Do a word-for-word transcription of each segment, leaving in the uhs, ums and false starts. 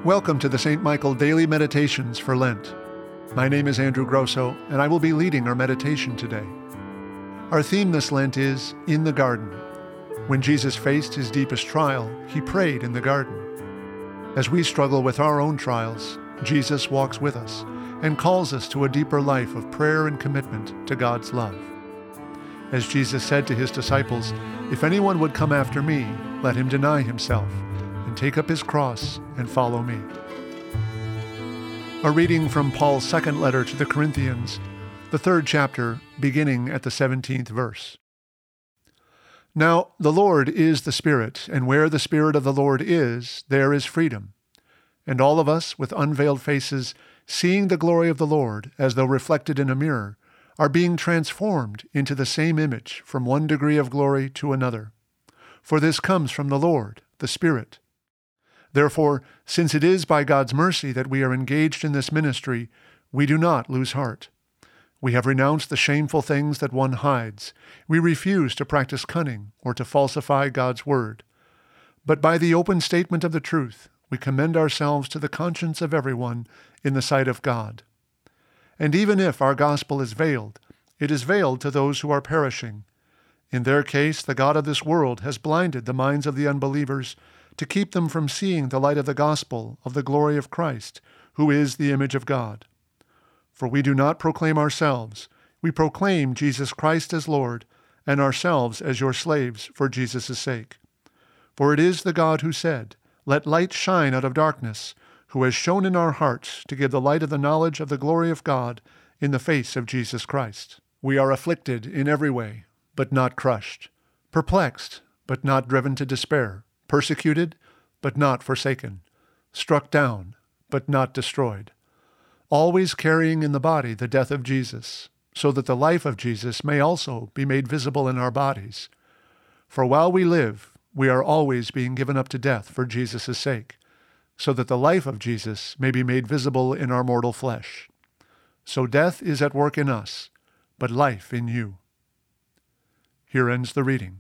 Welcome to the Saint Michael Daily Meditations for Lent. My name is Andrew Grosso, and I will be leading our meditation today. Our theme this Lent is In the Garden. When Jesus faced his deepest trial, he prayed in the garden. As we struggle with our own trials, Jesus walks with us and calls us to a deeper life of prayer and commitment to God's love. As Jesus said to his disciples, "If anyone would come after me, let him deny himself and take up his cross and follow me." A reading from Paul's second letter to the Corinthians, the third chapter, beginning at the seventeenth verse. Now the Lord is the Spirit, and where the Spirit of the Lord is, there is freedom. And all of us, with unveiled faces, seeing the glory of the Lord as though reflected in a mirror, are being transformed into the same image from one degree of glory to another. For this comes from the Lord, the Spirit. Therefore, since it is by God's mercy that we are engaged in this ministry, we do not lose heart. We have renounced the shameful things that one hides. We refuse to practice cunning or to falsify God's word. But by the open statement of the truth, we commend ourselves to the conscience of everyone in the sight of God. And even if our gospel is veiled, it is veiled to those who are perishing. In their case, the God of this world has blinded the minds of the unbelievers to keep them from seeing the light of the gospel of the glory of Christ, who is the image of God. For we do not proclaim ourselves, we proclaim Jesus Christ as Lord, and ourselves as your slaves for Jesus' sake. For it is the God who said, "Let light shine out of darkness," who has shone in our hearts to give the light of the knowledge of the glory of God in the face of Jesus Christ. We are afflicted in every way, but not crushed, perplexed, but not driven to despair, persecuted, but not forsaken, struck down, but not destroyed, always carrying in the body the death of Jesus, so that the life of Jesus may also be made visible in our bodies. For while we live, we are always being given up to death for Jesus' sake, so that the life of Jesus may be made visible in our mortal flesh. So death is at work in us, but life in you. Here ends the reading.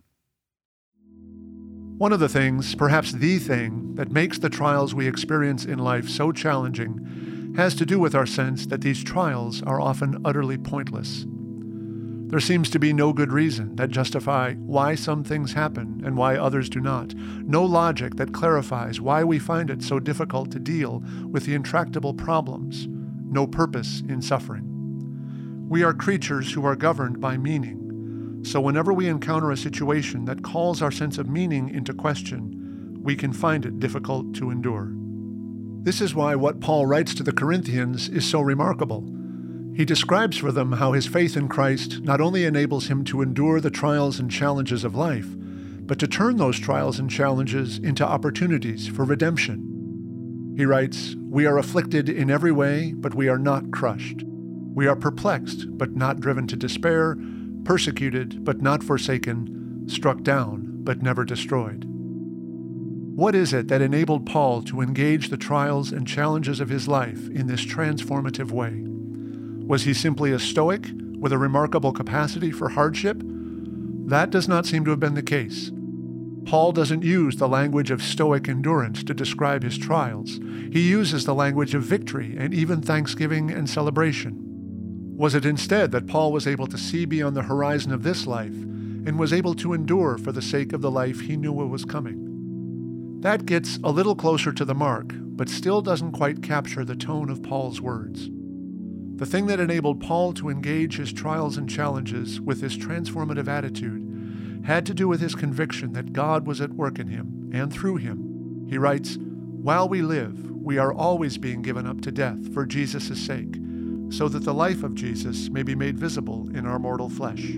One of the things, perhaps the thing, that makes the trials we experience in life so challenging has to do with our sense that these trials are often utterly pointless. There seems to be no good reason that justify why some things happen and why others do not, no logic that clarifies why we find it so difficult to deal with the intractable problems, no purpose in suffering. We are creatures who are governed by meaning. So whenever we encounter a situation that calls our sense of meaning into question, we can find it difficult to endure. This is why what Paul writes to the Corinthians is so remarkable. He describes for them how his faith in Christ not only enables him to endure the trials and challenges of life, but to turn those trials and challenges into opportunities for redemption. He writes, "We are afflicted in every way, but we are not crushed. We are perplexed, but not driven to despair, persecuted, but not forsaken, struck down, but never destroyed." What is it that enabled Paul to engage the trials and challenges of his life in this transformative way? Was he simply a stoic with a remarkable capacity for hardship? That does not seem to have been the case. Paul doesn't use the language of stoic endurance to describe his trials. He uses the language of victory and even thanksgiving and celebration. Was it instead that Paul was able to see beyond the horizon of this life and was able to endure for the sake of the life he knew was coming? That gets a little closer to the mark, but still doesn't quite capture the tone of Paul's words. The thing that enabled Paul to engage his trials and challenges with this transformative attitude had to do with his conviction that God was at work in him and through him. He writes, "While we live, we are always being given up to death for Jesus' sake, so that the life of Jesus may be made visible in our mortal flesh."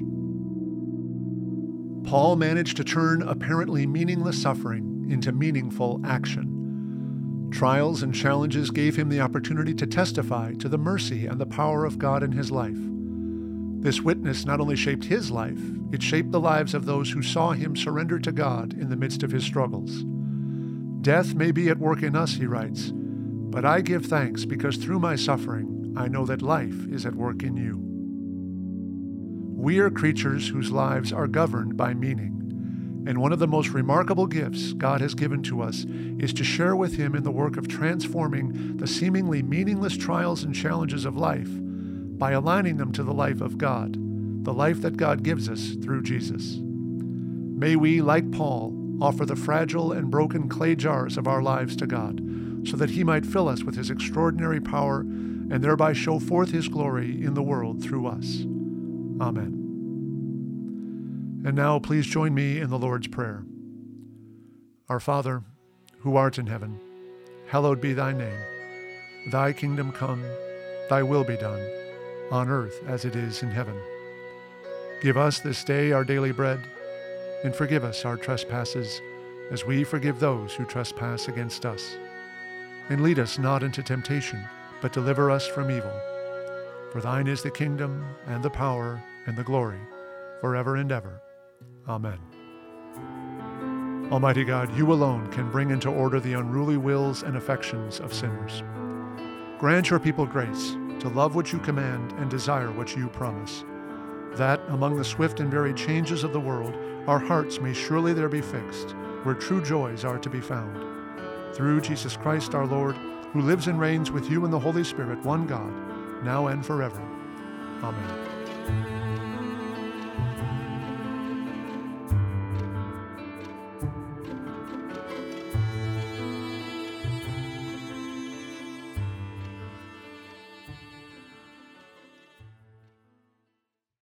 Paul managed to turn apparently meaningless suffering into meaningful action. Trials and challenges gave him the opportunity to testify to the mercy and the power of God in his life. This witness not only shaped his life, it shaped the lives of those who saw him surrender to God in the midst of his struggles. "Death may be at work in us," he writes, "but I give thanks because through my suffering, I know that life is at work in you." We are creatures whose lives are governed by meaning, And one of the most remarkable gifts God has given to us is to share with Him in the work of transforming the seemingly meaningless trials and challenges of life by aligning them to the life of God, the life that God gives us through Jesus. May we, like Paul, offer the fragile and broken clay jars of our lives to God, so that He might fill us with His extraordinary power and thereby show forth His glory in the world through us. Amen. And now please join me in the Lord's Prayer. Our Father, who art in heaven, hallowed be thy name. Thy kingdom come, thy will be done, on earth as it is in heaven. Give us this day our daily bread, and forgive us our trespasses, as we forgive those who trespass against us. And lead us not into temptation, but deliver us from evil. For thine is the kingdom, and the power, and the glory, forever and ever. Amen. Almighty God, you alone can bring into order the unruly wills and affections of sinners. Grant your people grace to love what you command and desire what you promise, that among the swift and varied changes of the world, our hearts may surely there be fixed, where true joys are to be found. Through Jesus Christ our Lord, who lives and reigns with you in the Holy Spirit, one God, now and forever. Amen.